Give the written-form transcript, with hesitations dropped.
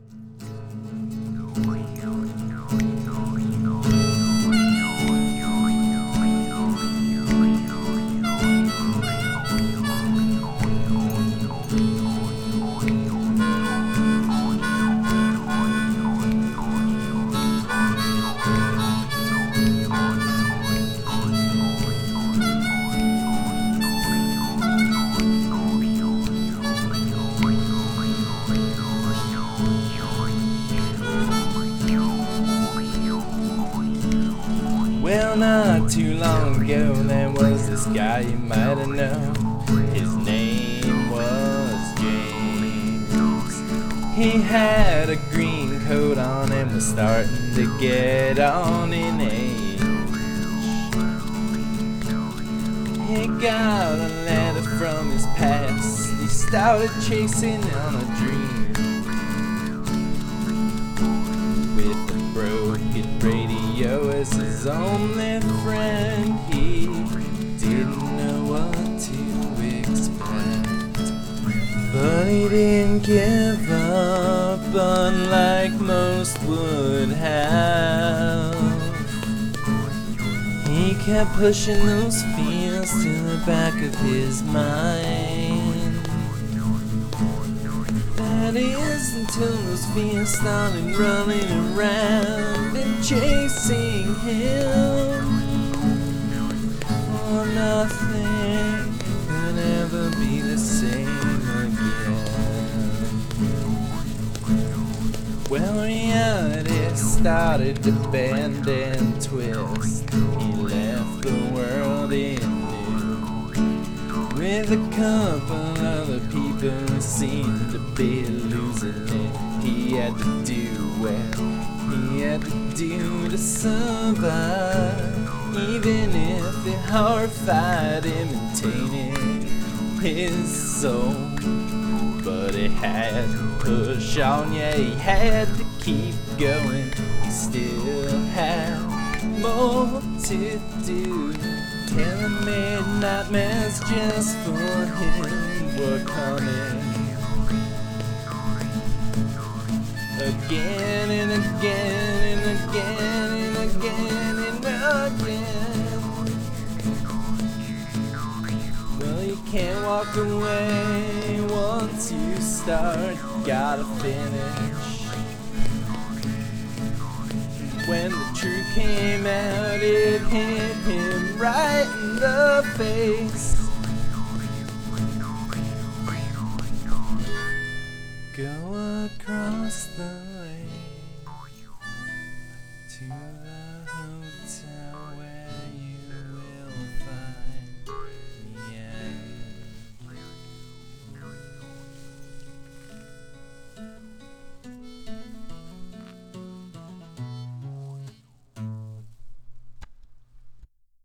Well, not too long ago, there was this guy you might have known. His name was James. He had a green coat on and was starting to get on in age. He got a letter from his past. He started chasing on a dream. With a broken radio as his only friend, he didn't know what to expect. But he didn't give up, unlike most would have. He kept pushing those fears to the back of his mind. That is until those fears started running around and chasing him. Oh, nothing could ever be the same again. Well, reality started to bend and twist. He left the world he knew, with a couple other people who seemed to be losing it. He had to do well, he had to do to survive, even if it horrified him and tainted his soul. But he had to push on, yeah, he had to keep going. He still had more to do. Telling me nightmares just for him were coming again and again and again and again and again. Well, you can't walk away once you start, you gotta finish. When the truth came out, it hit him right in the face. Go across the